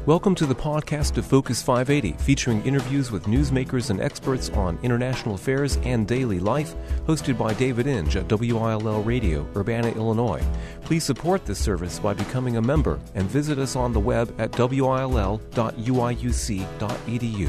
Welcome to the podcast of Focus 580, featuring interviews with newsmakers and experts on international affairs and daily life, hosted by David Inge at WILL Radio, Urbana, Illinois. Please support this service by becoming a member and visit us on the web at will.uiuc.edu.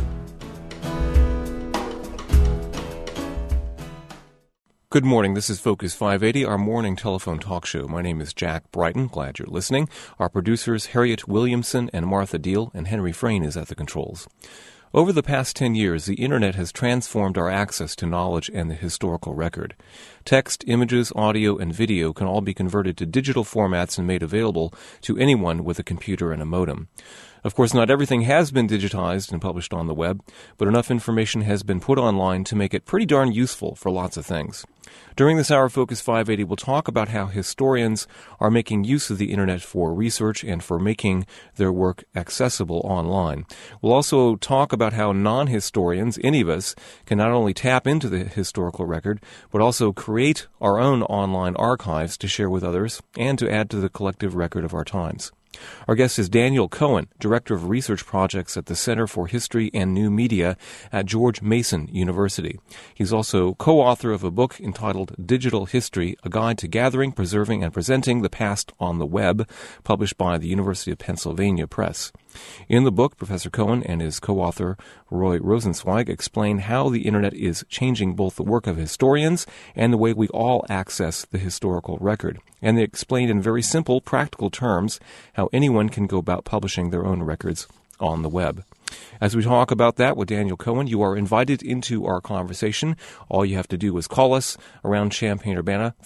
Good morning. This is Focus 580, our morning telephone talk show. My name is Jack Brighton. Glad you're listening. Our producers, Harriet Williamson and Martha Deal, and Henry Frayne is at the controls. Over the past 10 years, the Internet has transformed our access to knowledge and the historical record. Text, images, audio, and video can all be converted to digital formats and made available to anyone with a computer and a modem. Of course, not everything has been digitized and published on the web, but enough information has been put online to make it pretty darn useful for lots of things. During this hour of Focus 580, we'll talk about how historians are making use of the Internet for research and for making their work accessible online. We'll also talk about how non-historians, any of us, can not only tap into the historical record, but also create our own online archives to share with others and to add to the collective record of our times. Our guest is Daniel Cohen, Director of Research Projects at the Center for History and New Media at George Mason University. He's also co-author of a book entitled Digital History, A Guide to Gathering, Preserving, and Presenting the Past on the Web, published by the University of Pennsylvania Press. In the book, Professor Cohen and his co-author Roy Rosenzweig explain how the Internet is changing both the work of historians and the way we all access the historical record. And they explain in very simple, practical terms how anyone can go about publishing their own records on the web. As we talk about that with Daniel Cohen, you are invited into our conversation. All you have to do is call us around Champaign-Urbana,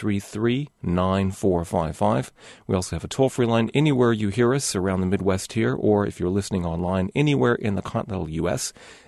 333-9455. We also have a toll-free line anywhere you hear us around the Midwest here, or if you're listening online anywhere in the continental U.S.,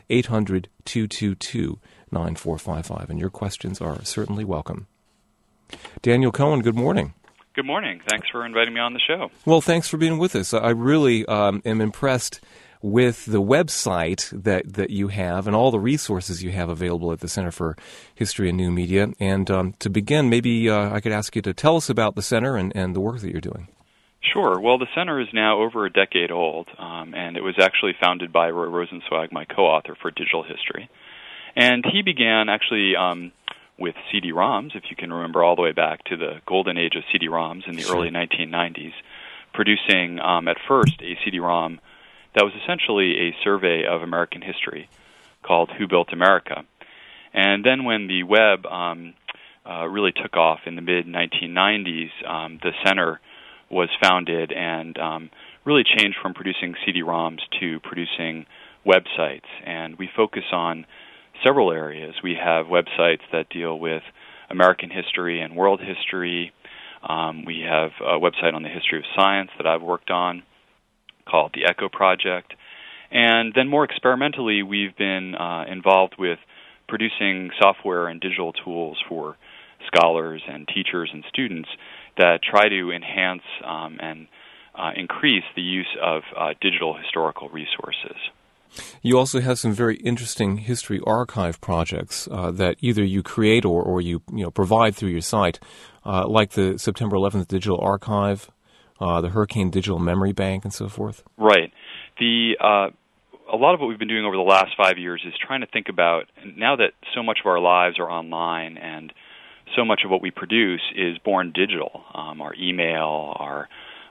800-222-9455. And your questions are certainly welcome. Daniel Cohen, good morning. Good morning. Thanks for inviting me on the show. Well, thanks for being with us. I really am impressed with the website that you have and all the resources you have available at the Center for History and New Media. And to begin, maybe I could ask you to tell us about the center and the work that you're doing. Sure. Well, the center is now over a decade old, and it was actually founded by Roy Rosenzweig, my co-author for Digital History. And he began actually with CD-ROMs, if you can remember all the way back to the golden age of CD-ROMs in the early 1990s, producing at first a CD-ROM that was essentially a survey of American history called Who Built America. And then when the web really took off in the mid-1990s, the center was founded and really changed from producing CD-ROMs to producing websites. And we focus on several areas. We have websites that deal with American history and world history. We have a website on the history of science that I've worked on called the ECHO Project. And then more experimentally, we've been involved with producing software and digital tools for scholars and teachers and students that try to enhance and increase the use of digital historical resources. You also have some very interesting history archive projects that either you create or you provide through your site, like the September 11th Digital Archive, the Hurricane Digital Memory Bank, and so forth. Right. A lot of what we've been doing over the last 5 years is trying to think about, now that so much of our lives are online and so much of what we produce is born digital, our email, our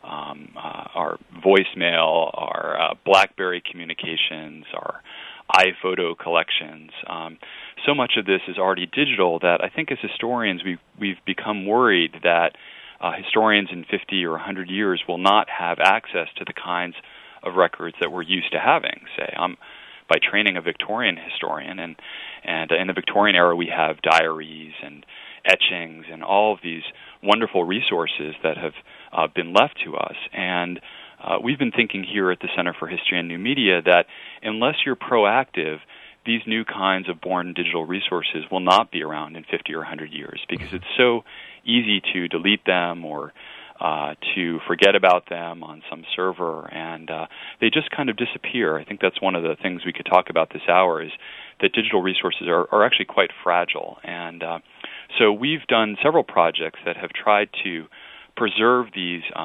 voicemail, our BlackBerry communications, our iPhoto collections. So much of this is already digital that I think as historians we've become worried that historians in 50 or 100 years will not have access to the kinds of records that we're used to having. Say, I'm by training a Victorian historian, and in the Victorian era we have diaries and etchings and all of these wonderful resources that have been left to us. And we've been thinking here at the Center for History and New Media that unless you're proactive, these new kinds of born digital resources will not be around in 50 or 100 years because it's so easy to delete them or to forget about them on some server, and they just kind of disappear. I think that's one of the things we could talk about this hour is that digital resources are actually quite fragile. And so we've done several projects that have tried to preserve these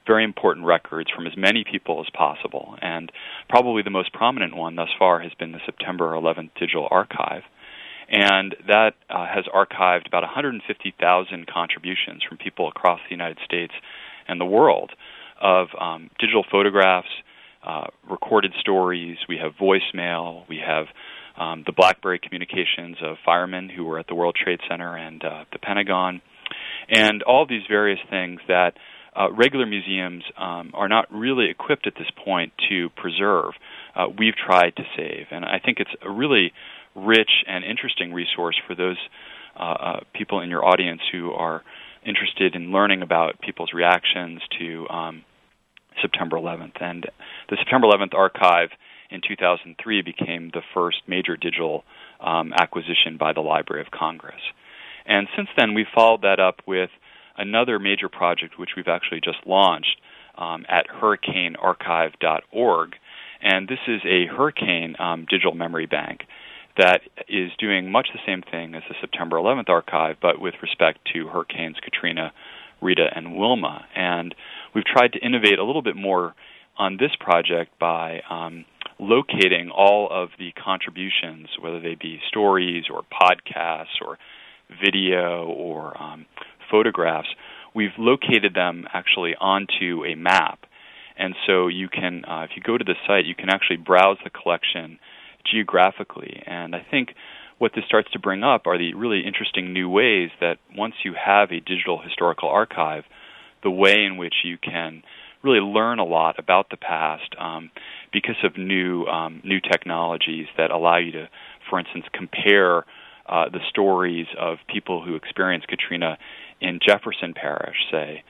very important records from as many people as possible. And probably the most prominent one thus far has been the September 11th Digital Archive. And that has archived about 150,000 contributions from people across the United States and the world of digital photographs, recorded stories. We have voicemail. We have the BlackBerry communications of firemen who were at the World Trade Center and the Pentagon, and all these various things that regular museums are not really equipped at this point to preserve. We've tried to save, and I think it's a really rich and interesting resource for those people in your audience who are interested in learning about people's reactions to September 11th. And the September 11th archive in 2003 became the first major digital acquisition by the Library of Congress. And since then, we've followed that up with another major project, which we've actually just launched at hurricanearchive.org. And this is a hurricane digital memory bank that is doing much the same thing as the September 11th archive, but with respect to hurricanes Katrina, Rita, and Wilma. And we've tried to innovate a little bit more on this project by locating all of the contributions, whether they be stories or podcasts or video or photographs. We've located them actually onto a map. And so you can, if you go to the site, you can actually browse the collection geographically. And I think what this starts to bring up are the really interesting new ways that once you have a digital historical archive, the way in which you can really learn a lot about the past because of new technologies that allow you to, for instance, compare the stories of people who experienced Katrina in Jefferson Parish, say,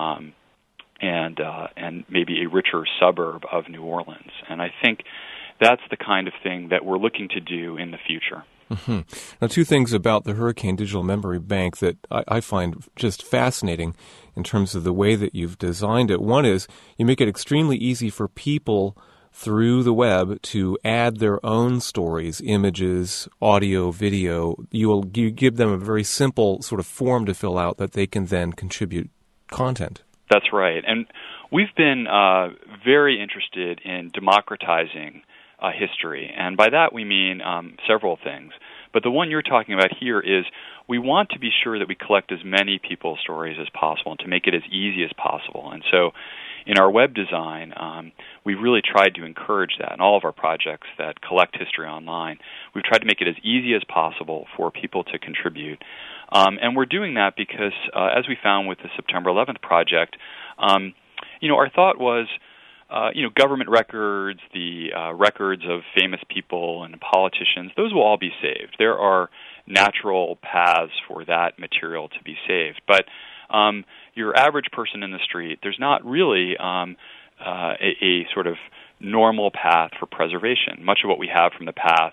and maybe a richer suburb of New Orleans. And I think that's the kind of thing that we're looking to do in the future. Mm-hmm. Now, two things about the Hurricane Digital Memory Bank that I find just fascinating in terms of the way that you've designed it. One is you make it extremely easy for people through the web to add their own stories, images, audio, video. You give them a very simple sort of form to fill out that they can then contribute content. That's right. And we've been very interested in democratizing history. And by that we mean several things. But the one you're talking about here is we want to be sure that we collect as many people's stories as possible and to make it as easy as possible. And so in our web design, we've really tried to encourage that. In all of our projects that collect history online, we've tried to make it as easy as possible for people to contribute. And we're doing that because, as we found with the September 11th project, our thought was, government records, the records of famous people and politicians, those will all be saved. There are natural paths for that material to be saved. But your average person in the street, there's not really a sort of normal path for preservation. Much of what we have from the past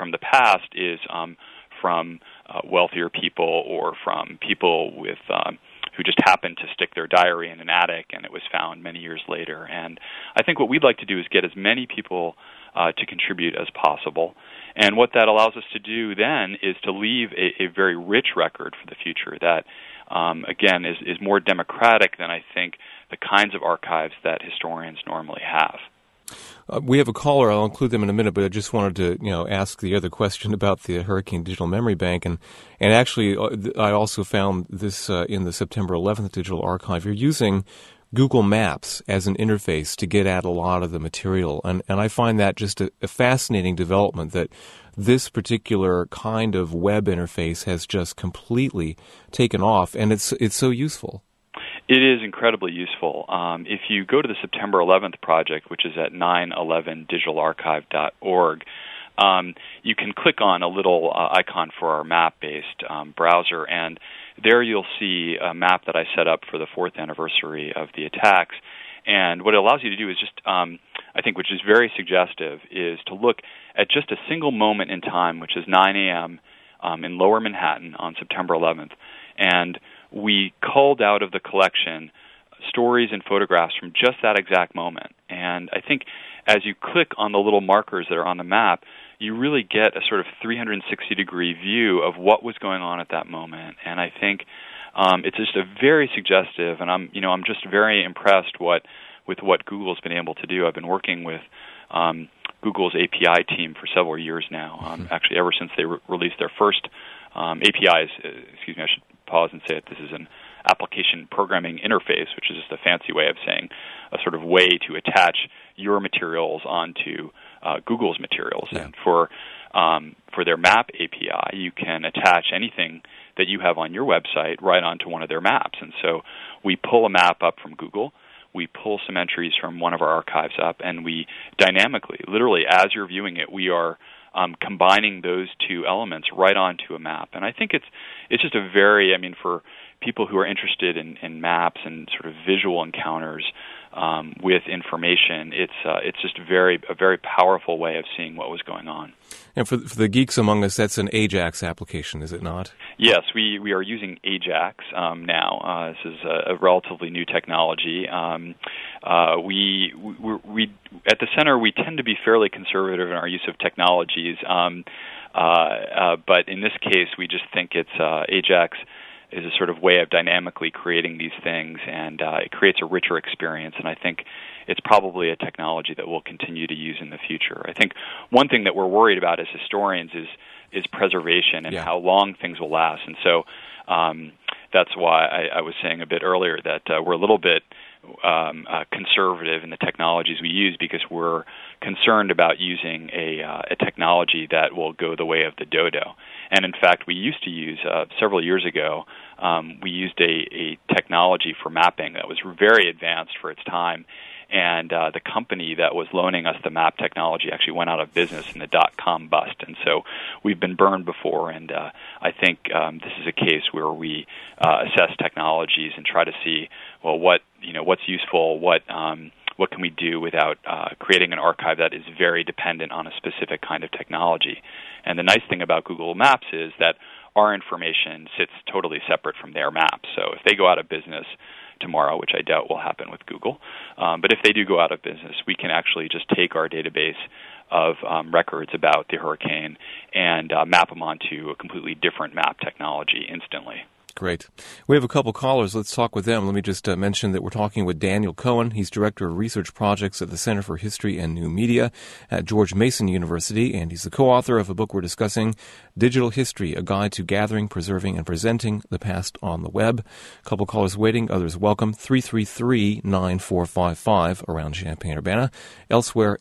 is from wealthier people or from people with who just happened to stick their diary in an attic and it was found many years later. And I think what we'd like to do is get as many people to contribute as possible. And what that allows us to do then is to leave a very rich record for the future that, again, is more democratic than I think the kinds of archives that historians normally have. We have a caller. I'll include them in a minute, but I just wanted to, ask the other question about the Hurricane Digital Memory Bank, and actually, I also found this in the September 11th Digital Archive. You're using Google Maps as an interface to get at a lot of the material, and I find that just a fascinating development that this particular kind of web interface has just completely taken off, and it's so useful. It is incredibly useful. If you go to the September 11th project, which is at 911digitalarchive.org, you can click on a little icon for our map-based browser, and there you'll see a map that I set up for the 4th anniversary of the attacks. And what it allows you to do is just, I think, which is very suggestive, is to look at just a single moment in time, which is 9 a.m. In Lower Manhattan on September 11th. And we culled out of the collection stories and photographs from just that exact moment. And I think as you click on the little markers that are on the map, you really get a sort of 360-degree view of what was going on at that moment. And I think it's just a very suggestive, and I'm just very impressed with what Google's been able to do. I've been working with Google's API team for several years now, actually ever since they released their first APIs. Excuse me, I should pause and say that this is an application programming interface, which is just a fancy way of saying a sort of way to attach your materials onto Google's materials. Yeah. And for their map API, you can attach anything that you have on your website right onto one of their maps. And so we pull a map up from Google, we pull some entries from one of our archives up, and we dynamically, literally as you're viewing it, we are combining those two elements right onto a map. And I think it's just a very, for people who are interested in maps and sort of visual encounters with information, it's just a very powerful way of seeing what was going on. And for the geeks among us, that's an Ajax application, is it not? Yes, we are using Ajax now. This is a relatively new technology. We at the center, we tend to be fairly conservative in our use of technologies, but in this case, we just think it's Ajax is a sort of way of dynamically creating these things, and it creates a richer experience. And I think it's probably a technology that we'll continue to use in the future. I think one thing that we're worried about as historians is preservation and how long things will last. And so that's why I was saying a bit earlier that we're a little bit conservative in the technologies we use, because we're concerned about using a technology that will go the way of the dodo. And in fact, we used to use, several years ago, we used a technology for mapping that was very advanced for its time, and the company that was loaning us the map technology actually went out of business in the .com bust. And so we've been burned before, and I think this is a case where we assess technologies and try to see, well, what's useful, what can we do without creating an archive that is very dependent on a specific kind of technology. And the nice thing about Google Maps is that our information sits totally separate from their maps. So if they go out of business tomorrow, which I doubt will happen with Google, but if they do go out of business, we can actually just take our database of records about the hurricane and map them onto a completely different map technology instantly. Great. We have a couple callers. Let's talk with them. Let me just mention that we're talking with Daniel Cohen. He's Director of Research Projects at the Center for History and New Media at George Mason University, and he's the co-author of a book we're discussing, Digital History, A Guide to Gathering, Preserving, and Presenting the Past on the Web. A couple callers waiting, others welcome. 333-9455 around Champaign-Urbana. Elsewhere,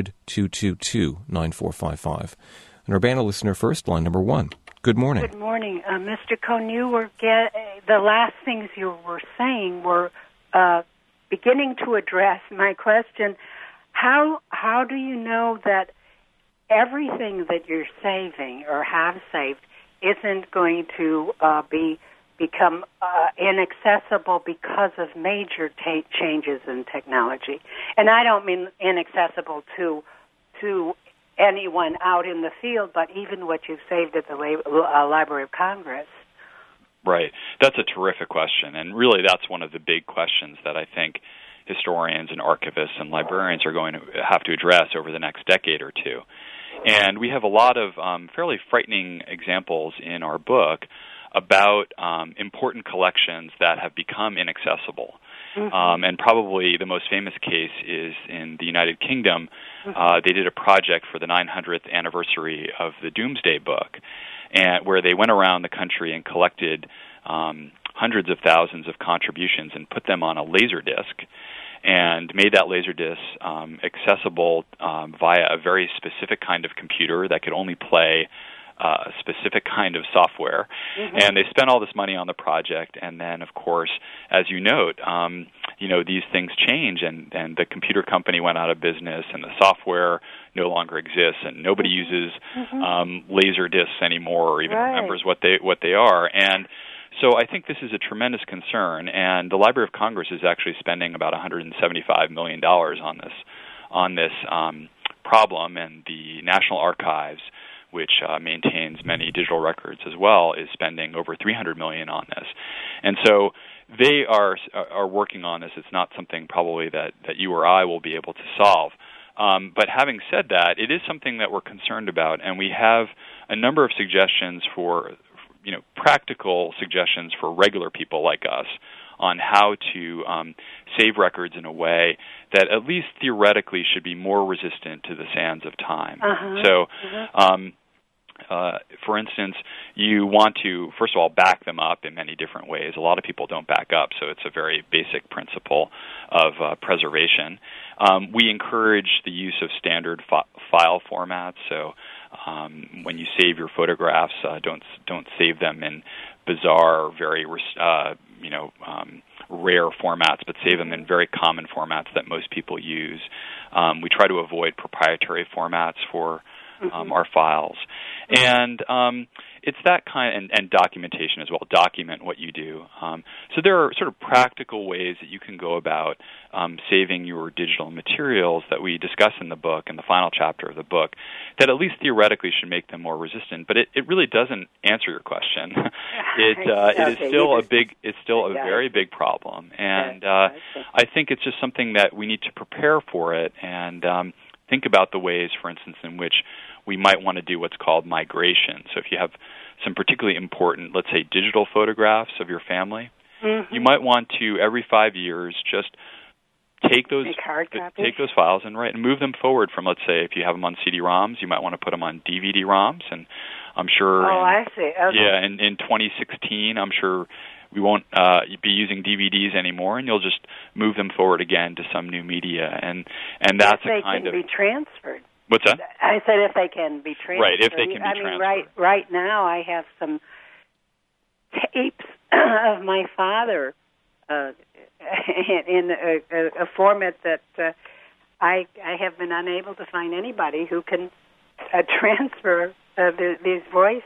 800-222-9455. An Urbana listener first, line number 1. Good morning. Good morning. Mr. Cohn, the last things you were saying were beginning to address my question. How do you know that everything that you're saving or have saved isn't going to become inaccessible because of major changes in technology? And I don't mean inaccessible to anyone out in the field, but even what you've saved at the Library of Congress. Right. That's a terrific question, and really that's one of the big questions that I think historians and archivists and librarians are going to have to address over the next decade or two. And we have a lot of fairly frightening examples in our book about important collections that have become inaccessible. And probably the most famous case is in the United Kingdom. They did a project for the 900th anniversary of the Doomsday Book, and where they went around the country and collected hundreds of thousands of contributions and put them on a Laserdisc and made that Laserdisc accessible via a very specific kind of computer that could only play a specific kind of software. And they spent all this money on the project, and then, of course, as you note, these things change, and the computer company went out of business, and the software no longer exists, and nobody uses laser discs anymore, or even remembers what they are. And so I think this is a tremendous concern, and the Library of Congress is actually spending about $175 million on this problem, and the National Archives, which maintains many digital records as well, is spending over $300 million on this. And so they are working on this. It's not something probably that you or I will be able to solve. But having said that, it is something that we're concerned about, and we have a number of suggestions for practical suggestions for regular people like us on how to save records in a way that at least theoretically should be more resistant to the sands of time. So, for instance, you want to, first of all, back them up in many different ways. A lot of people don't back up, so it's a very basic principle of preservation. We encourage the use of standard file formats. So when you save your photographs, don't save them in bizarre, very rare formats, but save them in very common formats that most people use. We try to avoid proprietary formats for our files. And it's that kind, and documentation as well. Document what you do. So there are sort of practical ways that you can go about saving your digital materials that we discuss in the book, in the final chapter of the book, that at least theoretically should make them more resistant. But it really doesn't answer your question. It is still a very big problem, and I think it's just something that we need to prepare for it and think about the ways, for instance, in which we might want to do what's called migration. So if you have some particularly important, let's say, digital photographs of your family, you might want to, every 5 years, just take those files and move them forward from, let's say, if you have them on CD-ROMs, you might want to put them on DVD-ROMs, and I'm sure I see. Okay. In 2016, I'm sure we won't be using DVDs anymore, and you'll just move them forward again to some new media, and that's a kind of... They can be transferred. What's that? I said if they can be transferred. Right, if they can be transferred. Right now I have some tapes of my father in a format that I have been unable to find anybody who can transfer the voice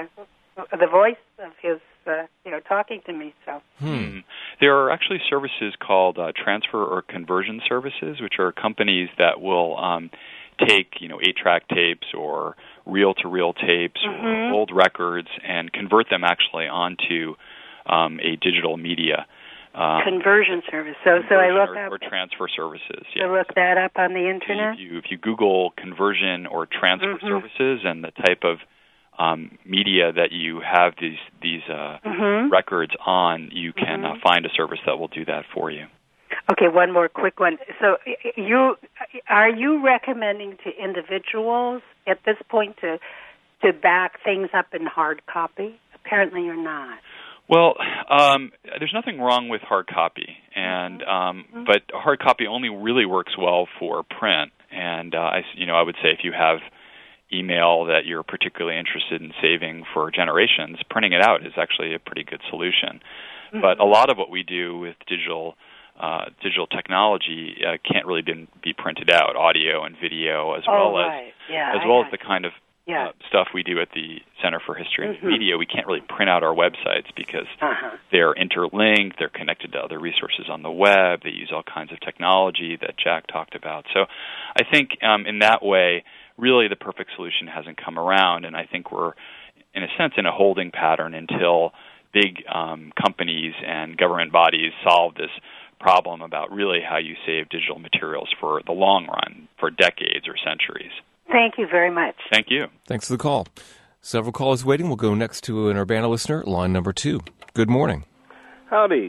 of his talking to me. So there are actually services called transfer or conversion services, which are companies that will take 8-track tapes or reel-to-reel tapes or old records and convert them actually onto a digital media. Conversion service. So I look up... Or transfer services, yes. So look that up on the Internet? If you Google conversion or transfer services and the type of media that you have these records on, you can find a service that will do that for you. Okay, one more quick one. So are you recommending to individuals at this point to back things up in hard copy? Apparently you're not. Well, there's nothing wrong with hard copy, and but hard copy only really works well for print. And I would say if you have email that you're particularly interested in saving for generations, printing it out is actually a pretty good solution. But a lot of what we do with digital technology can't really be printed out, audio and video, as well as the kind of stuff we do at the Center for History and Media. We can't really print out our websites because they're interlinked, they're connected to other resources on the web, they use all kinds of technology that Jack talked about. So I think in that way, really the perfect solution hasn't come around, and I think we're, in a sense, in a holding pattern until big companies and government bodies solve this problem about really how you save digital materials for the long run, for decades or centuries. Thank you very much. Thank you. Thanks for the call. Several callers waiting. We'll go next to an Urbana listener, line number 2. Good morning. Howdy.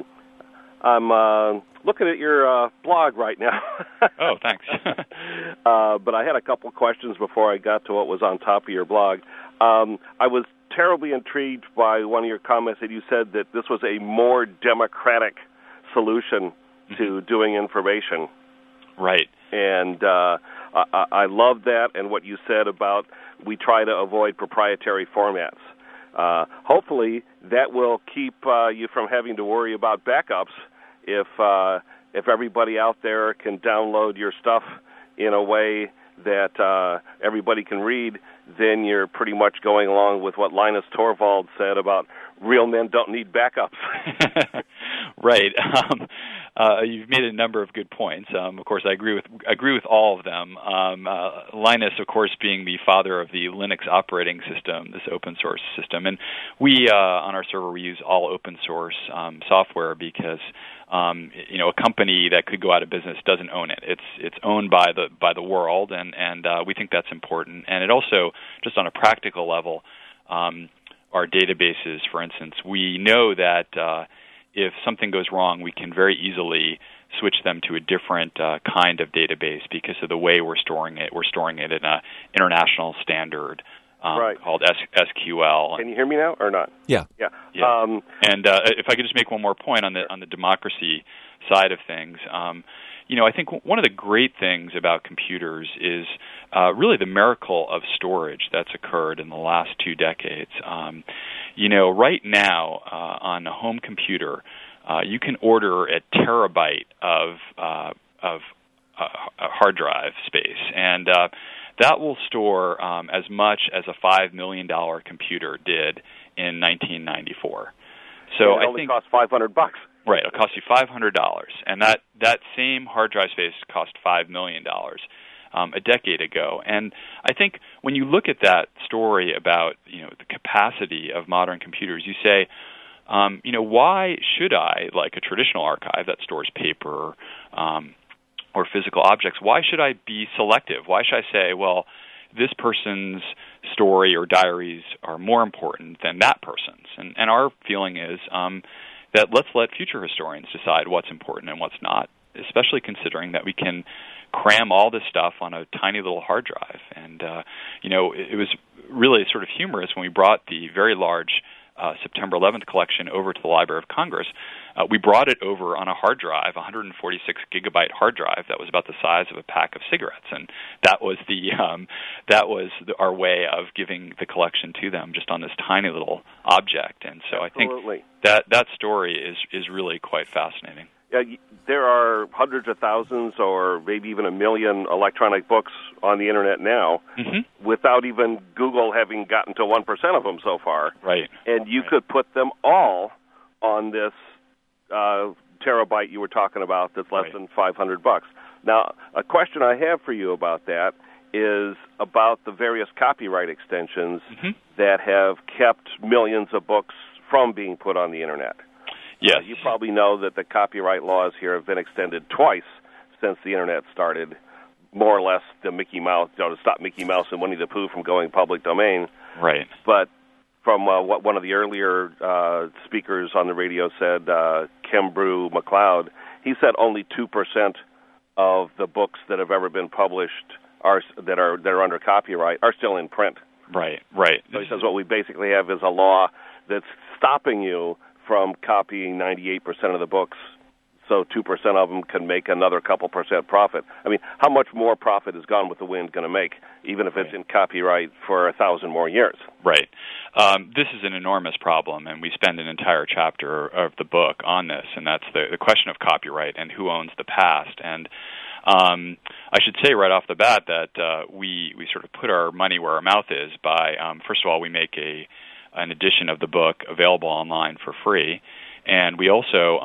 I'm looking at your blog right now. Oh, thanks. But I had a couple questions before I got to what was on top of your blog. I was terribly intrigued by one of your comments that you said that this was a more democratic solution to doing information. Right. And I love that, and what you said about we try to avoid proprietary formats. Hopefully, that will keep you from having to worry about backups if everybody out there can download your stuff in a way that everybody can read. Then you're pretty much going along with what Linus Torvald said about real men don't need backups. Right. You've made a number of good points. Of course, I agree with all of them. Linus, of course, being the father of the Linux operating system, this open source system, and we on our server we use all open source software because a company that could go out of business doesn't own it. It's owned by the world, and we think that's important. And it also, just on a practical level, our databases, for instance, we know that if something goes wrong, we can very easily switch them to a different kind of database because of the way we're storing it. We're storing it in an international standard called SQL. Can you hear me now or not? Yeah. And if I could just make one more point on the democracy side of things, I think one of the great things about computers is really the miracle of storage that's occurred in the last 2 decades. Right now on a home computer, you can order a terabyte of hard drive space, and that will store as much as a $5 million computer did in 1994. So and it only costs $500. Right, it'll cost you $500, and that same hard drive space cost $5 million a decade ago. And I think when you look at that story about the capacity of modern computers, you say, why should I, like a traditional archive that stores paper or physical objects, why should I be selective? Why should I say, well, this person's story or diaries are more important than that person's? And our feeling is that let's let future historians decide what's important and what's not, especially considering that we can cram all this stuff on a tiny little hard drive. And, it was really sort of humorous when we brought the very large September 11th collection over to the Library of Congress. We brought it over on a hard drive, 146 gigabyte hard drive that was about the size of a pack of cigarettes, and that was our way of giving the collection to them, just on this tiny little object. And so Absolutely. I think that story is really quite fascinating. Yeah, there are hundreds of thousands or maybe even 1 million electronic books on the Internet now without even Google having gotten to 1% of them so far. Right. And you could put them all on this terabyte you were talking about that's less than $500. Now, a question I have for you about that is about the various copyright extensions that have kept millions of books from being put on the Internet. Yes. You probably know that the copyright laws here have been extended twice since the Internet started, more or less to Mickey Mouse, to stop Mickey Mouse and Winnie the Pooh from going public domain. Right. But from what one of the earlier speakers on the radio said, Kembrew McLeod, he said only 2% of the books that have ever been published that are under copyright are still in print. Right. So he says what we basically have is a law that's stopping you from copying 98% of the books, so 2% of them can make another couple percent profit. I mean, how much more profit is Gone with the Wind going to make, even if it's in copyright for 1,000 more years? Right. This is an enormous problem, and we spend an entire chapter of the book on this, and that's the question of copyright and who owns the past. And I should say right off the bat that we sort of put our money where our mouth is by, first of all, we make an edition of the book available online for free, and we also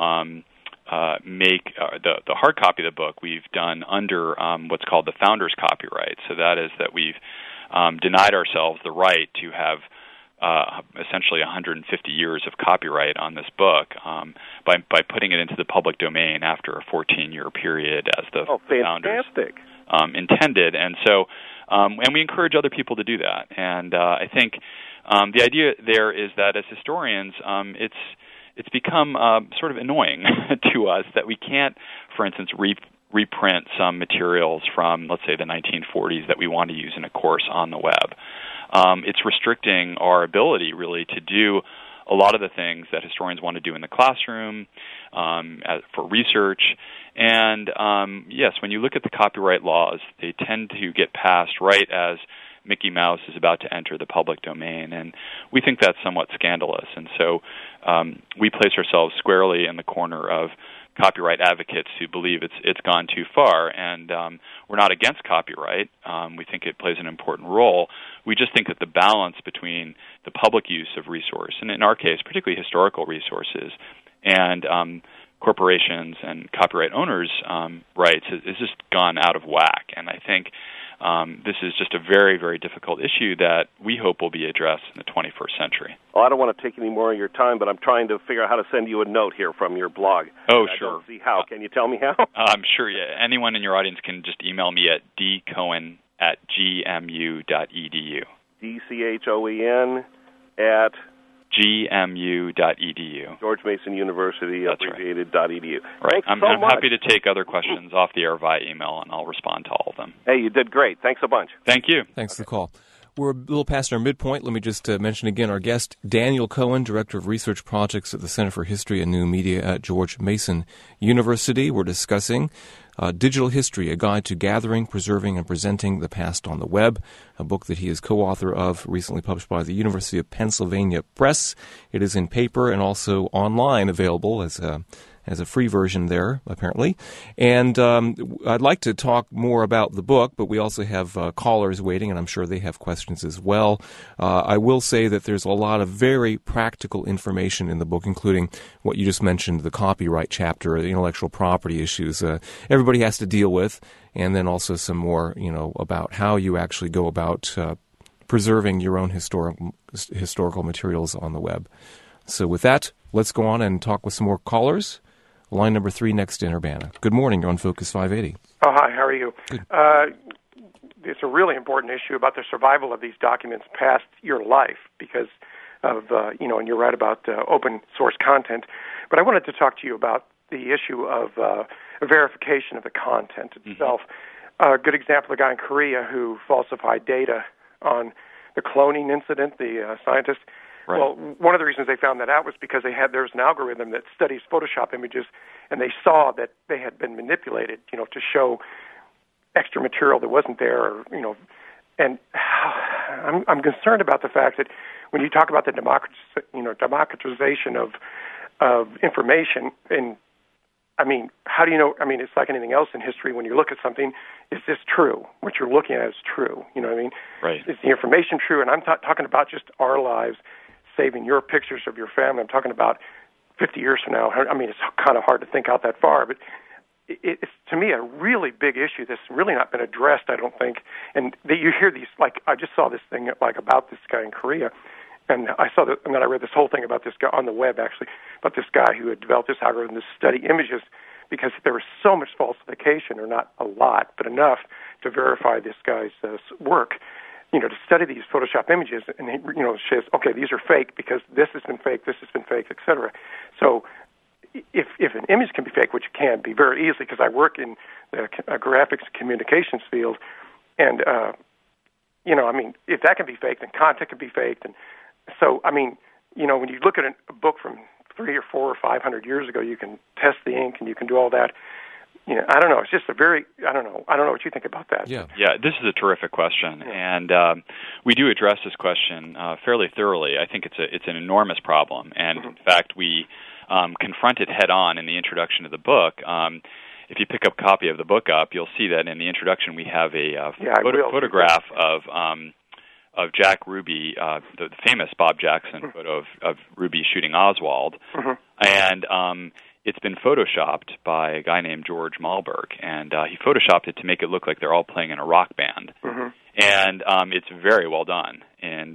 make the hard copy of the book we've done under what's called the founder's copyright. So that is that we've denied ourselves the right to have essentially 150 years of copyright on this book by putting it into the public domain after a 14-year period as the founders intended. And so and we encourage other people to do that. And I think the idea there is that as historians, it's become sort of annoying to us that we can't, for instance, reprint some materials from, let's say, the 1940s that we want to use in a course on the web. It's restricting our ability, really, to do a lot of the things that historians want to do in the classroom for research. And, yes, when you look at the copyright laws, they tend to get passed right as Mickey Mouse is about to enter the public domain, and we think that's somewhat scandalous. And so we place ourselves squarely in the corner of copyright advocates who believe it's gone too far, and we're not against copyright. We think it plays an important role. We just think that the balance between the public use of resource, and in our case, particularly historical resources, and corporations and copyright owners' rights has just gone out of whack. And I think this is just a very, very difficult issue that we hope will be addressed in the 21st century. Well, I don't want to take any more of your time, but I'm trying to figure out how to send you a note here from your blog. Oh, I sure. Don't see how. Can you tell me how? I'm sure. Yeah. Anyone in your audience can just email me at dcohen@gmu.edu. DCHOEN at GMU.edu. George Mason University, abbreviated .edu. Right. Thanks I'm much. happy to take other questions off the air via email, and I'll respond to all of them. Hey, you did great. Thanks a bunch. Thank you. Thanks for the call. We're a little past our midpoint. Let me just mention again our guest, Daniel Cohen, Director of Research Projects at the Center for History and New Media at George Mason University. We're discussing Digital History, a guide to gathering, preserving, and presenting the past on the web, a book that he is co-author of, recently published by the University of Pennsylvania Press. It is in paper and also online available as a free version there, apparently. And I'd like to talk more about the book, but we also have callers waiting, and I'm sure they have questions as well. I will say that there's a lot of very practical information in the book, including what you just mentioned, the copyright chapter, the intellectual property issues everybody has to deal with, and then also some more, about how you actually go about preserving your own historical materials on the web. So with that, let's go on and talk with some more callers. Line number 3 next in Urbana. Good morning. You're on Focus 580. Oh, hi. How are you? Good. It's a really important issue about the survival of these documents past your life because of, and you're right about open source content. But I wanted to talk to you about the issue of verification of the content itself. A good example, a guy in Korea who falsified data on the cloning incident, the scientist. Right. Well, one of the reasons they found that out was because there was an algorithm that studies Photoshop images, and they saw that they had been manipulated, to show extra material that wasn't there, And I'm concerned about the fact that when you talk about the democratization of information, and how do you know? It's like anything else in history. When you look at something, is this true? What you're looking at is true. You know what I mean? Right. Is the information true? And I'm talking about just our lives, saving your pictures of your family. I'm talking about 50 years from now. It's kind of hard to think out that far, but it's, to me, a really big issue that's really not been addressed, I don't think. And that you hear these, I just saw this thing, about this guy in Korea, and and then I read this whole thing about this guy on the web, actually, about this guy who had developed this algorithm to study images because there was so much falsification, or not a lot, but enough to verify this guy's work. To study these Photoshop images, and he, says, okay, these are fake because this has been fake, etc. So, if an image can be fake, which it can be very easily, because I work in the graphics communications field, and if that can be fake, then content can be faked, and so when you look at a book from 300 or 400 or 500 years ago, you can test the ink and you can do all that. I don't know. It's just I don't know what you think about that. Yeah, this is a terrific question, and we do address this question fairly thoroughly. I think it's an enormous problem, and in fact, we confront it head on in the introduction of the book. If you pick a copy of the book up, you'll see that in the introduction we have a photograph of Jack Ruby, the famous Bob Jackson photo of Ruby shooting Oswald, and it's been photoshopped by a guy named George Malberg, and he photoshopped it to make it look like they're all playing in a rock band. And it's very well done. And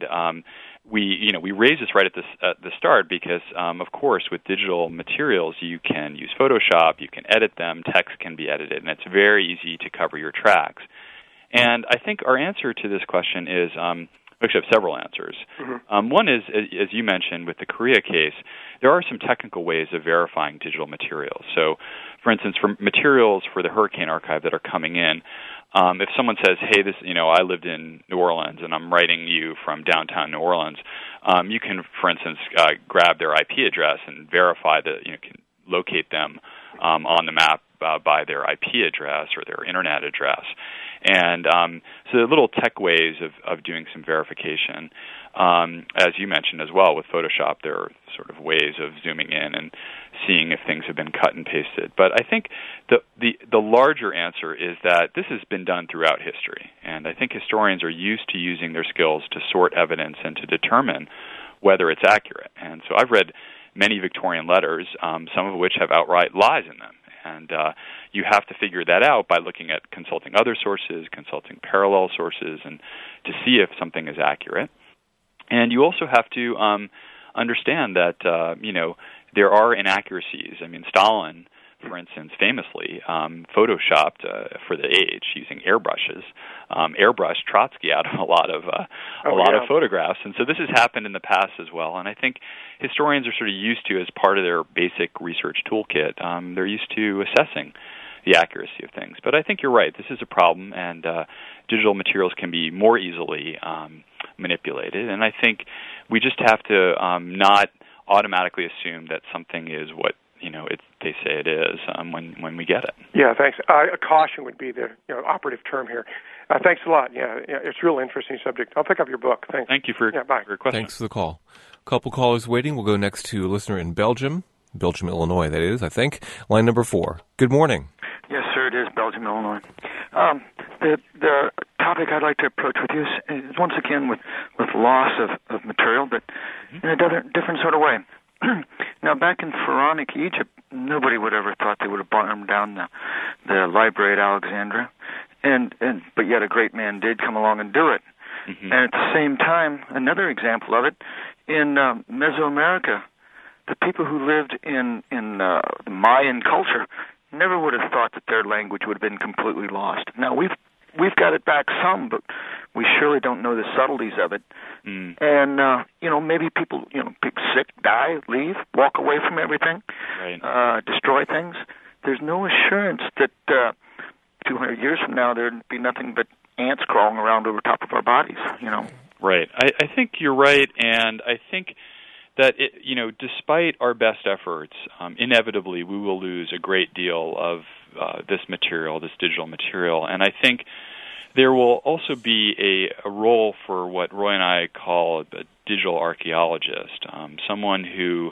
we raise this right at the start because, of course, with digital materials, you can use Photoshop, you can edit them, text can be edited, and it's very easy to cover your tracks. And I think our answer to this question is, we actually have several answers. One is, as you mentioned with the Korea case, there are some technical ways of verifying digital materials. So, for instance, for materials for the Hurricane Archive that are coming in, if someone says, hey, I lived in New Orleans and I'm writing you from downtown New Orleans, you can, for instance, grab their IP address and verify that you can locate them on the map by their IP address or their internet address. And so there are little tech ways of doing some verification. As you mentioned as well with Photoshop, there are sort of ways of zooming in and seeing if things have been cut and pasted. But I think the larger answer is that this has been done throughout history. And I think historians are used to using their skills to sort evidence and to determine whether it's accurate. And so I've read many Victorian letters, some of which have outright lies in them. And you have to figure that out by looking at consulting other sources, consulting parallel sources, and to see if something is accurate. And you also have to understand that, there are inaccuracies. I mean, Stalin, for instance, famously photoshopped for the age using airbrushes, airbrushed Trotsky out of a lot of photographs, and so this has happened in the past as well. And I think historians are sort of used to, as part of their basic research toolkit, they're used to assessing the accuracy of things. But I think you're right. This is a problem, and digital materials can be more easily manipulated. And I think we just have to not automatically assume that something is what they say it is when we get it. Yeah, thanks. Caution would be the operative term here. Thanks a lot. Yeah, it's a real interesting subject. I'll pick up your book. Thanks. Thank you for your question. Thanks for the call. A couple callers waiting. We'll go next to a listener in Belgium, Illinois, that is, I think. Line number 4. Good morning. Yes, sir, it is Belgium, Illinois. The topic I'd like to approach with you is once again with loss of material, but in a different sort of way. Now, back in Pharaonic Egypt, nobody would ever thought they would have bombed down the library at Alexandria, but yet a great man did come along and do it. Mm-hmm. And at the same time, another example of it, in Mesoamerica, the people who lived in the Mayan culture never would have thought that their language would have been completely lost. Now, we've got it back some, but we surely don't know the subtleties of it. Mm. And, maybe people sick, die, leave, walk away from everything, right. Destroy things. There's no assurance that 200 years from now there'd be nothing but ants crawling around over top of our bodies, Right. I think you're right, and I think that despite our best efforts, inevitably we will lose a great deal of this material, this digital material. And I think there will also be a role for what Roy and I call a digital archaeologist, someone who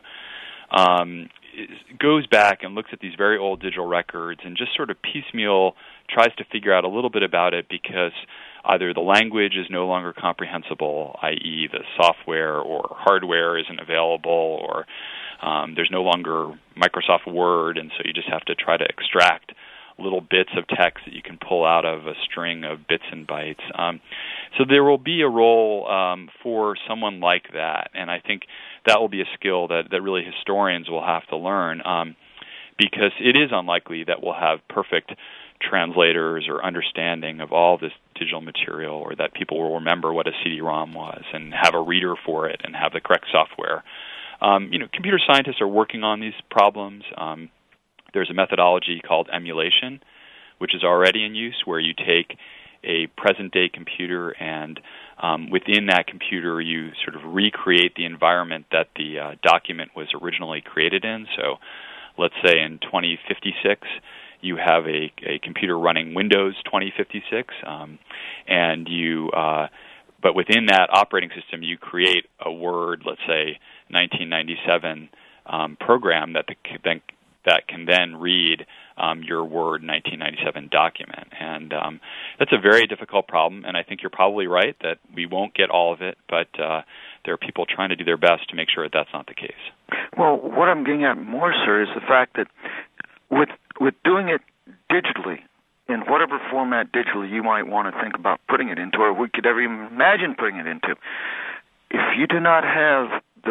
goes back and looks at these very old digital records and just sort of piecemeal tries to figure out a little bit about it, because either the language is no longer comprehensible, i.e. the software or hardware isn't available, or there's no longer Microsoft Word, and so you just have to try to extract little bits of text that you can pull out of a string of bits and bytes. So there will be a role for someone like that, and I think that will be a skill that really historians will have to learn, because it is unlikely that we'll have perfect translators or understanding of all this digital material, or that people will remember what a CD-ROM was and have a reader for it and have the correct software. Computer scientists are working on these problems. There's a methodology called emulation, which is already in use, where you take a present-day computer and within that computer you sort of recreate the environment that the document was originally created in. So let's say in 2056, you have a computer running Windows 2056, and but within that operating system, you create a Word, let's say 1997 program that can then read your Word 1997 document. And that's a very difficult problem, and I think you're probably right that we won't get all of it, but there are people trying to do their best to make sure that that's not the case. Well, what I'm getting at more, sir, is the fact that with doing it digitally, in whatever format digitally you might want to think about putting it into, or we could ever even imagine putting it into, if you do not have the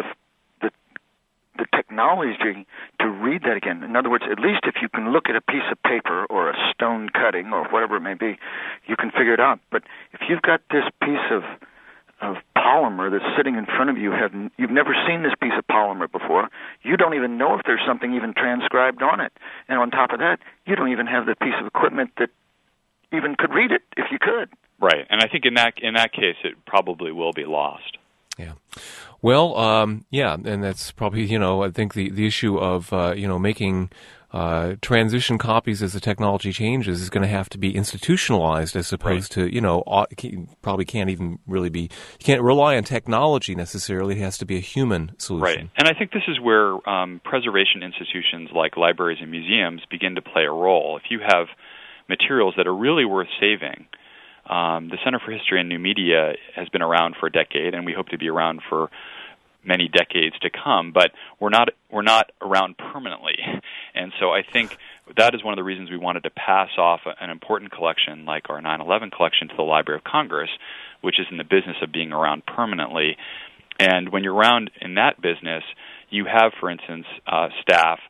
technology to read that again, in other words, at least if you can look at a piece of paper or a stone cutting or whatever it may be, you can figure it out. But if you've got this piece of polymer that's sitting in front of you, you've never seen this piece of polymer before, you don't even know if there's something even transcribed on it. And on top of that, you don't even have the piece of equipment that even could read it if you could. Right, and I think in that case, it probably will be lost. Yeah. Well, and that's probably, I think the issue of, making transition copies as the technology changes is going to have to be institutionalized as opposed to, probably can't even really be, you can't rely on technology necessarily. It has to be a human solution. Right. And I think this is where preservation institutions like libraries and museums begin to play a role. If you have materials that are really worth saving, the Center for History and New Media has been around for a decade, and we hope to be around for many decades to come, but we're not around permanently. And so I think that is one of the reasons we wanted to pass off an important collection like our 9/11 collection to the Library of Congress, which is in the business of being around permanently. And when you're around in that business, you have, for instance, staff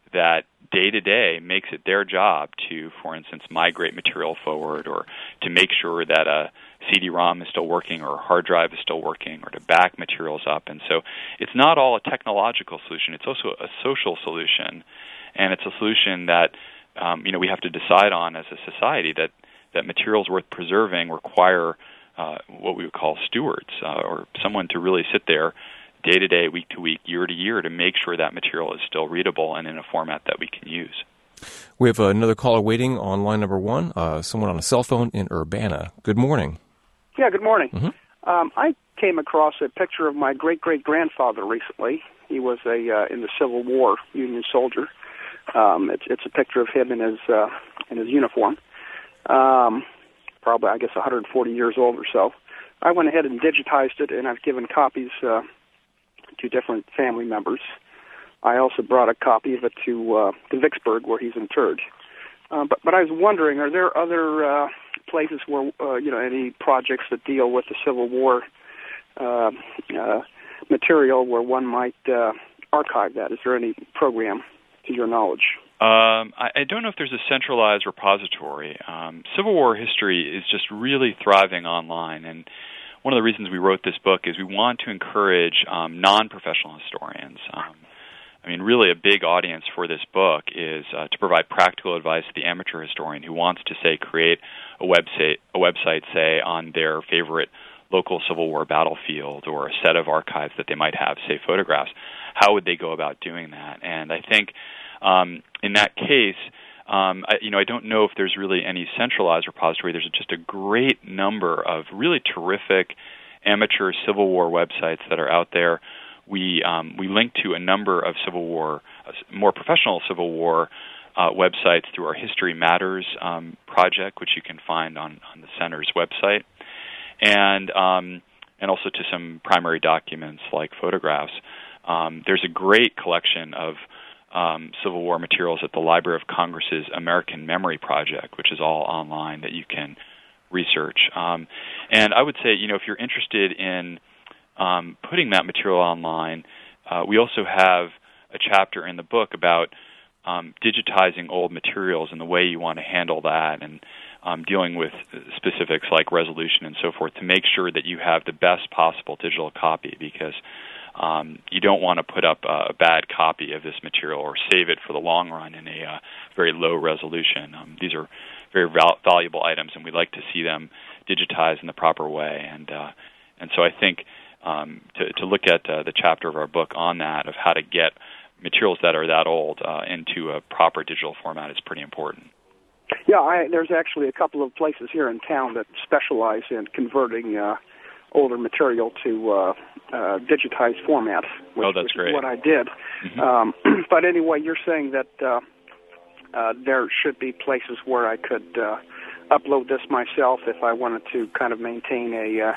that day to day makes it their job to, for instance, migrate material forward, or to make sure that a CD-ROM is still working or a hard drive is still working, or to back materials up. And so it's not all a technological solution. It's also a social solution, and it's a solution that we have to decide on as a society, that materials worth preserving require what we would call stewards, or someone to really sit there day to day, week to week, year to year to make sure that material is still readable and in a format that we can use. We have another caller waiting on line number 1, someone on a cell phone in Urbana. Good morning. Yeah, good morning. Mm-hmm. I came across a picture of my great-great-grandfather recently. He was in the Civil War Union soldier. It's a picture of him in his uniform. Probably, I guess, 140 years old or so. I went ahead and digitized it, and I've given copies to different family members. I also brought a copy of it to Vicksburg, where he's interred. But I was wondering, are there other places where any projects that deal with the Civil War material where one might archive that? Is there any program, to your knowledge? I don't know if there's a centralized repository. Civil War history is just really thriving online, and one of the reasons we wrote this book is we want to encourage non-professional historians. Really a big audience for this book is to provide practical advice to the amateur historian who wants to, say, create a website, say, on their favorite local Civil War battlefield, or a set of archives that they might have, say, photographs. How would they go about doing that? And I think in that case, I don't know if there's really any centralized repository. There's just a great number of really terrific amateur Civil War websites that are out there. We link to a number of Civil War, more professional Civil War websites through our History Matters project, which you can find on the Center's website, and also to some primary documents like photographs. There's a great collection of Civil War materials at the Library of Congress's American Memory Project, which is all online that you can research. And I would say, if you're interested in putting that material online, we also have a chapter in the book about digitizing old materials and the way you want to handle that, and dealing with specifics like resolution and so forth to make sure that you have the best possible digital copy, because you don't want to put up a bad copy of this material or save it for the long run in a very low resolution. These are very valuable items, and we like to see them digitized in the proper way. And so I think to look at the chapter of our book on that, of how to get materials that are that old into a proper digital format, is pretty important. Yeah, there's actually a couple of places here in town that specialize in converting older material to digitized formats, which is what I did. Mm-hmm. But anyway, you're saying that there should be places where I could upload this myself if I wanted to kind of maintain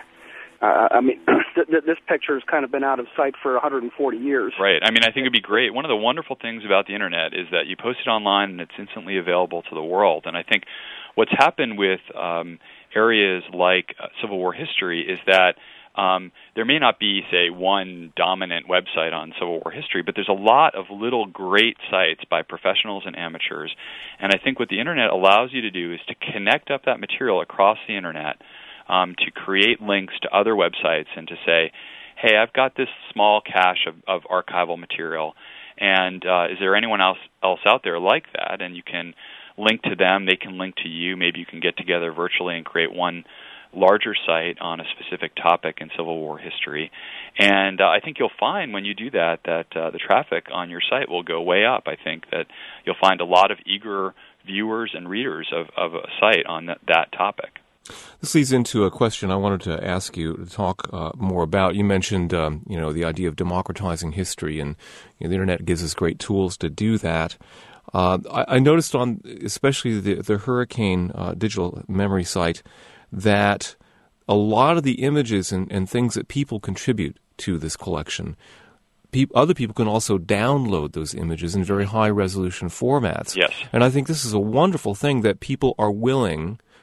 this picture has kind of been out of sight for 140 years. Right. I think it'd be great. One of the wonderful things about the Internet is that you post it online and it's instantly available to the world. And I think what's happened with areas like Civil War history is that there may not be, say, one dominant website on Civil War history, but there's a lot of little great sites by professionals and amateurs. And I think what the Internet allows you to do is to connect up that material across the Internet, to create links to other websites and to say, hey, I've got this small cache of archival material, and is there anyone else out there like that? And you can link to them, they can link to you, maybe you can get together virtually and create one larger site on a specific topic in Civil War history. And I think you'll find when you do that the traffic on your site will go way up. I think that you'll find a lot of eager viewers and readers of a site on that topic. This leads into a question I wanted to ask you to talk more about. You mentioned, the idea of democratizing history, and the Internet gives us great tools to do that. I noticed on especially the Hurricane digital memory site that a lot of the images and things that people contribute to this collection, other people can also download those images in very high resolution formats. Yes. And I think this is a wonderful thing that people are willing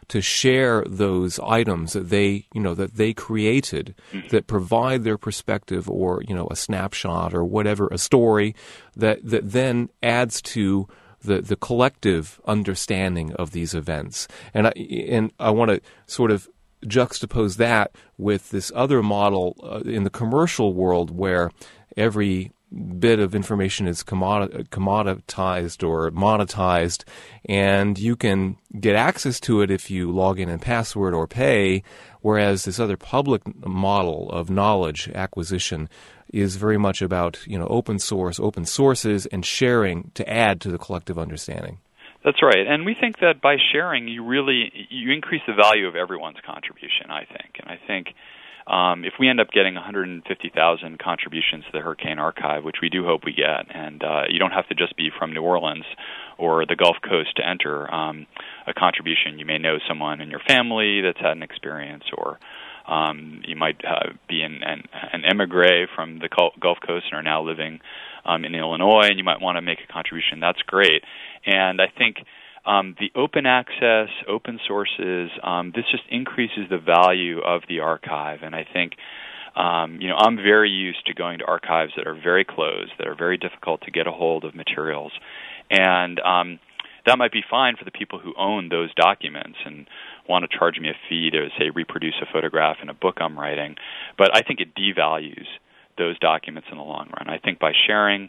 to share those items that they created, that provide their perspective, or a snapshot or whatever, a story that then adds to the collective understanding of these events. And I want to sort of juxtapose that with this other model in the commercial world, where every bit of information is commoditized or monetized, and you can get access to it if you log in and password or pay, whereas this other public model of knowledge acquisition is very much about open sources, and sharing to add to the collective understanding. That's right, and we think that by sharing, you increase the value of everyone's contribution, I think. And I think if we end up getting 150,000 contributions to the Hurricane Archive, which we do hope we get, and you don't have to just be from New Orleans or the Gulf Coast to enter a contribution. You may know someone in your family that's had an experience, or you might be an emigre from the Gulf Coast and are now living in Illinois, and you might want to make a contribution. That's great. And I think the open access, open sources, this just increases the value of the archive. And I think, I'm very used to going to archives that are very closed, that are very difficult to get a hold of materials. And that might be fine for the people who own those documents and want to charge me a fee to, say, reproduce a photograph in a book I'm writing. But I think it devalues those documents in the long run. I think by sharing,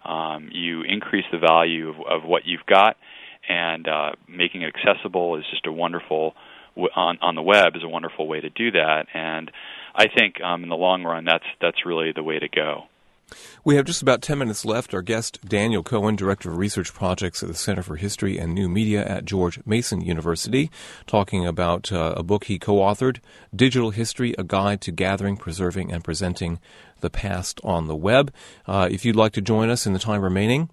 you increase the value of what you've got, and making it accessible is just a wonderful, on the web is a wonderful way to do that. And I think in the long run, that's really the way to go. We have just about 10 minutes left. Our guest, Daniel Cohen, Director of Research Projects at the Center for History and New Media at George Mason University, talking about a book he co-authored, Digital History, A Guide to Gathering, Preserving, and Presenting the Past on the Web. If you'd like to join us in the time remaining,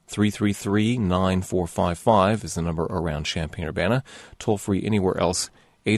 333-9455 is the number around Champaign-Urbana. Toll free anywhere else,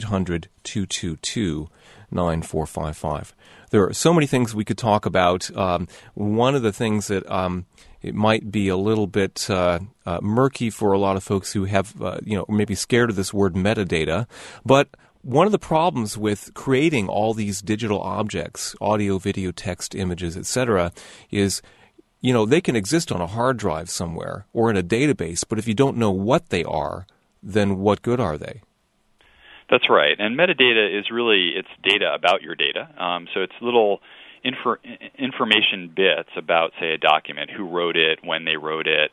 800-222-9455. There are so many things we could talk about. One of the things that it might be a little bit murky for a lot of folks who have, maybe scared of this word metadata, but one of the problems with creating all these digital objects, audio, video, text, images, etc., is, they can exist on a hard drive somewhere or in a database, but if you don't know what they are, then what good are they? That's right, and metadata is it's data about your data. So it's little information bits about, say, a document, who wrote it, when they wrote it,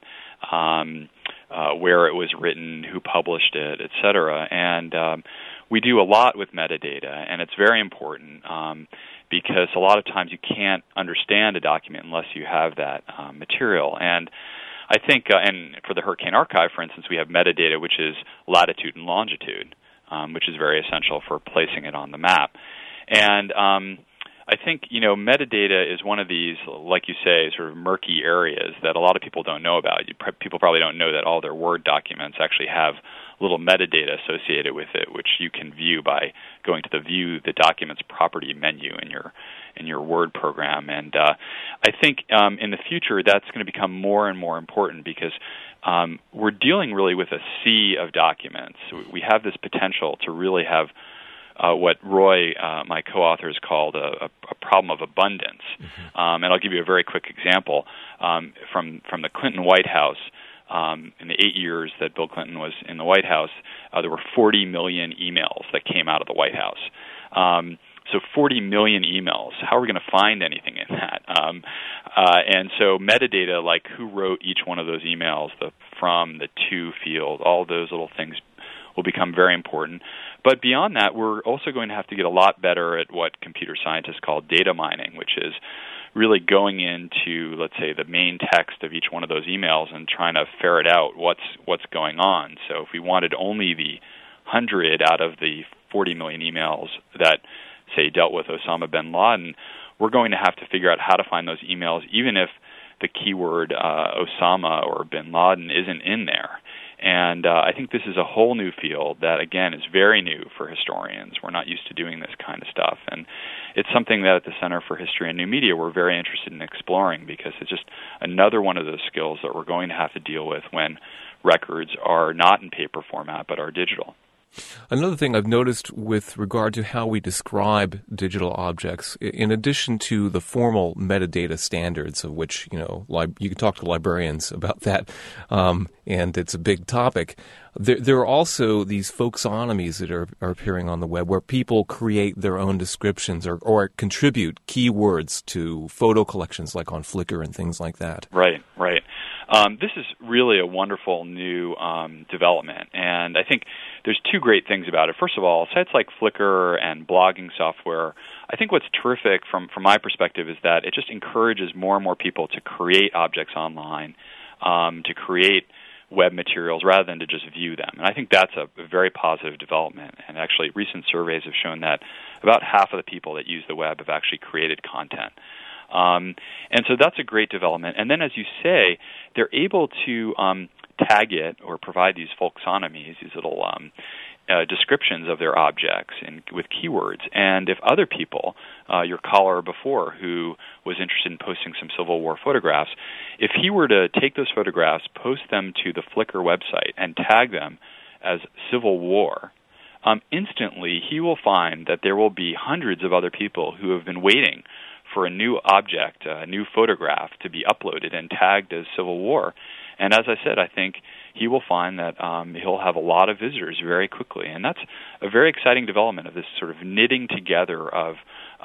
where it was written, who published it, etc. And we do a lot with metadata, and it's very important because a lot of times you can't understand a document unless you have that material. And I think, and for the Hurricane Archive, for instance, we have metadata, which is latitude and longitude, which is very essential for placing it on the map. And I think, metadata is one of these, like you say, sort of murky areas that a lot of people don't know about. People probably don't know that all their Word documents actually have little metadata associated with it, which you can view by going to the View the Documents Property menu in your Word program. And I think in the future that's going to become more and more important because we're dealing really with a sea of documents. We have this potential to really have what Roy, my co-author, has called a problem of abundance. Mm-hmm. And I'll give you a very quick example. From the Clinton White House, in the 8 years that Bill Clinton was in the White House, there were 40 million emails that came out of the White House. So 40 million emails. How are we going to find anything in that? And so metadata, like who wrote each one of those emails, the from, the to field, all those little things will become very important. But beyond that, we're also going to have to get a lot better at what computer scientists call data mining, which is really going into, let's say, the main text of each one of those emails and trying to ferret out what's going on. So if we wanted only the 100 out of the 40 million emails that, say, dealt with Osama bin Laden, we're going to have to figure out how to find those emails, even if the keyword Osama or bin Laden isn't in there. And I think this is a whole new field that, again, is very new for historians. We're not used to doing this kind of stuff. And it's something that at the Center for History and New Media we're very interested in exploring because it's just another one of those skills that we're going to have to deal with when records are not in paper format but are digital. Another thing I've noticed with regard to how we describe digital objects, in addition to the formal metadata standards, of which, you can talk to librarians about that, and it's a big topic, there are also these folksonomies that are appearing on the web where people create their own descriptions or contribute keywords to photo collections like on Flickr and things like that. Right. This is really a wonderful new development, and I think there's two great things about it. First of all, sites like Flickr and blogging software, I think what's terrific from my perspective is that it just encourages more and more people to create objects online, to create web materials rather than to just view them. And I think that's a very positive development. And actually, recent surveys have shown that about half of the people that use the web have actually created content. And so that's a great development. And then, as you say, they're able to tag it or provide these folksonomies, these little descriptions of their objects with keywords. And if other people, your caller before who was interested in posting some Civil War photographs, if he were to take those photographs, post them to the Flickr website, and tag them as Civil War, instantly he will find that there will be hundreds of other people who have been waiting for a new object, a new photograph to be uploaded and tagged as Civil War. And as I said, I think he will find that he'll have a lot of visitors very quickly. And that's a very exciting development of this sort of knitting together of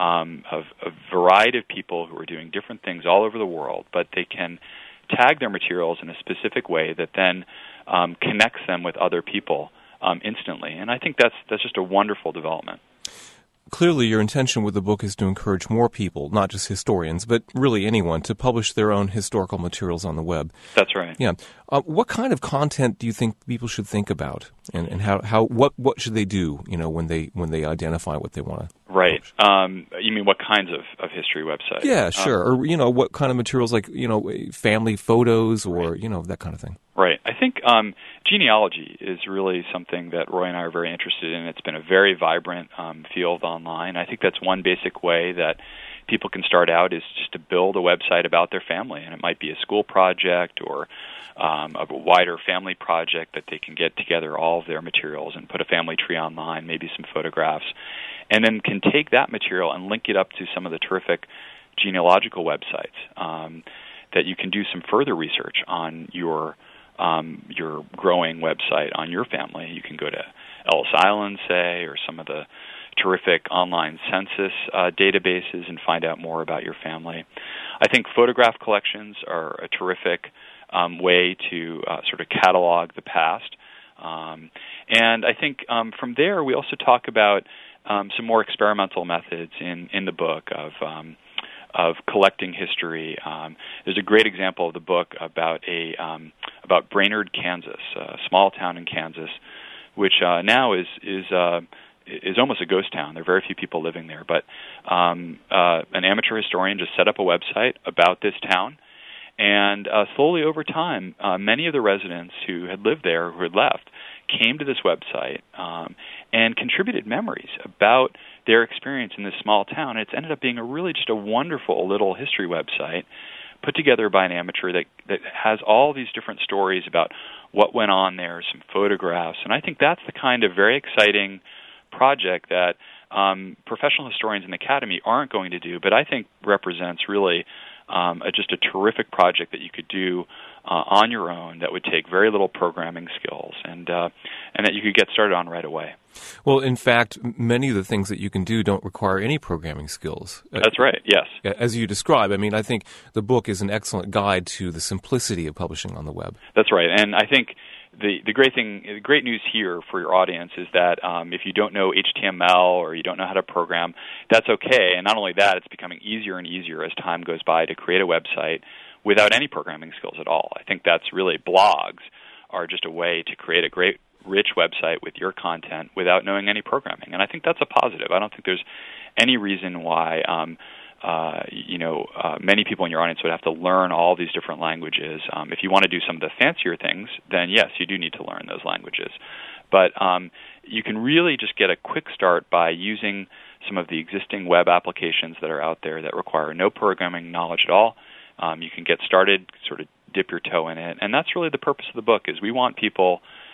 a variety of people who are doing different things all over the world, but they can tag their materials in a specific way that then connects them with other people instantly. And I think that's just a wonderful development. Clearly, your intention with the book is to encourage more people, not just historians, but really anyone, to publish their own historical materials on the web. That's right. Yeah. What kind of content do you think people should think about, and what should they do? When they identify what they want to. Right. You mean what kinds of history websites? Yeah, sure. Or what kind of materials, like family photos or that kind of thing. Right. I think genealogy is really something that Roy and I are very interested in. It's been a very vibrant field online. I think that's one basic way that people can start out, is just to build a website about their family. And it might be a school project or a wider family project that they can get together all of their materials and put a family tree online, maybe some photographs, and then can take that material and link it up to some of the terrific genealogical websites that you can do some further research on your growing website on your family. You can go to Ellis Island, say, or some of the terrific online census databases and find out more about your family. I think photograph collections are a terrific way to sort of catalog the past. And I think from there we also talk about some more experimental methods in the book of collecting history. There's a great example of the book about Brainerd, Kansas, a small town in Kansas, which now is almost a ghost town. There are very few people living there, but an amateur historian just set up a website about this town, and slowly over time, many of the residents who had lived there, who had left, came to this website and contributed memories about their experience in this small town. It's ended up being just a wonderful little history website put together by an amateur that has all these different stories about what went on there, some photographs, and I think that's the kind of very exciting project that professional historians in the Academy aren't going to do, but I think represents really just a terrific project that you could do on your own that would take very little programming skills and that you could get started on right away. Well, in fact, many of the things that you can do don't require any programming skills. That's right, yes. As you describe, I think the book is an excellent guide to the simplicity of publishing on the web. That's right, and I think the great news here for your audience is that if you don't know HTML or you don't know how to program, that's okay. And not only that, it's becoming easier and easier as time goes by to create a website without any programming skills at all. I think that's really, blogs are just a way to create a great, rich website with your content without knowing any programming. And I think that's a positive. I don't think there's any reason why many people in your audience would have to learn all these different languages. If you want to do some of the fancier things, then yes, you do need to learn those languages. But you can really just get a quick start by using some of the existing web applications that are out there that require no programming knowledge at all. You can get started, sort of dip your toe in it. And that's really the purpose of the book, is we want people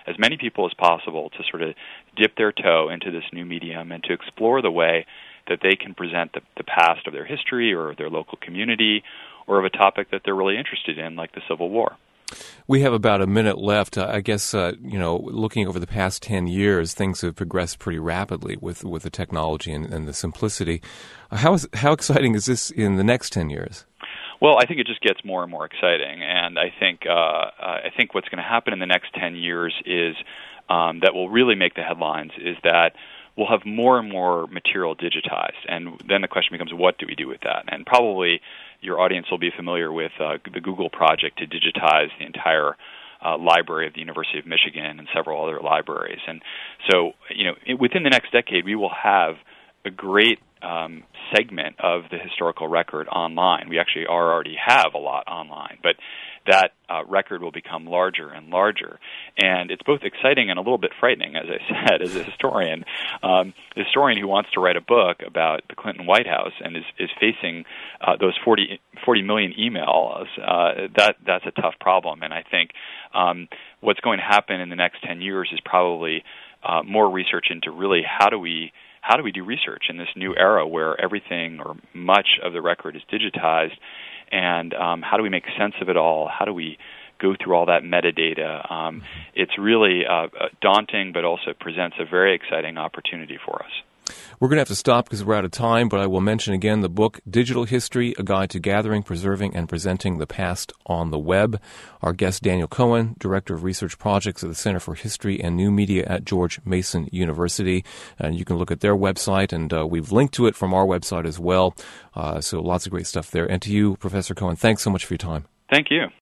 as many people as possible to sort of dip their toe into this new medium and to explore the way that they can present the past of their history or their local community or of a topic that they're really interested in, like the Civil War. We have about a minute left. I guess, looking over the past 10 years, things have progressed pretty rapidly with the technology and the simplicity. How exciting is this in the next 10 years? Well, I think it just gets more and more exciting, and I think what's going to happen in the next 10 years is that will really make the headlines is that we'll have more and more material digitized, and then the question becomes, what do we do with that? And probably your audience will be familiar with the Google project to digitize the entire library of the University of Michigan and several other libraries. And so, within the next decade, we will have a great segment of the historical record online. We actually already have a lot online, but that record will become larger and larger. And it's both exciting and a little bit frightening, as I said, as a historian. A historian who wants to write a book about the Clinton White House and is facing those 40 million emails, that's a tough problem. And I think what's going to happen in the next 10 years is probably more research into really how do we do research in this new era where everything or much of the record is digitized, and how do we make sense of it all? How do we go through all that metadata? It's really daunting, but also presents a very exciting opportunity for us. We're going to have to stop because we're out of time, but I will mention again the book, Digital History, A Guide to Gathering, Preserving, and Presenting the Past on the Web. Our guest, Daniel Cohen, Director of Research Projects at the Center for History and New Media at George Mason University. And you can look at their website, and we've linked to it from our website as well. So lots of great stuff there. And to you, Professor Cohen, thanks so much for your time. Thank you.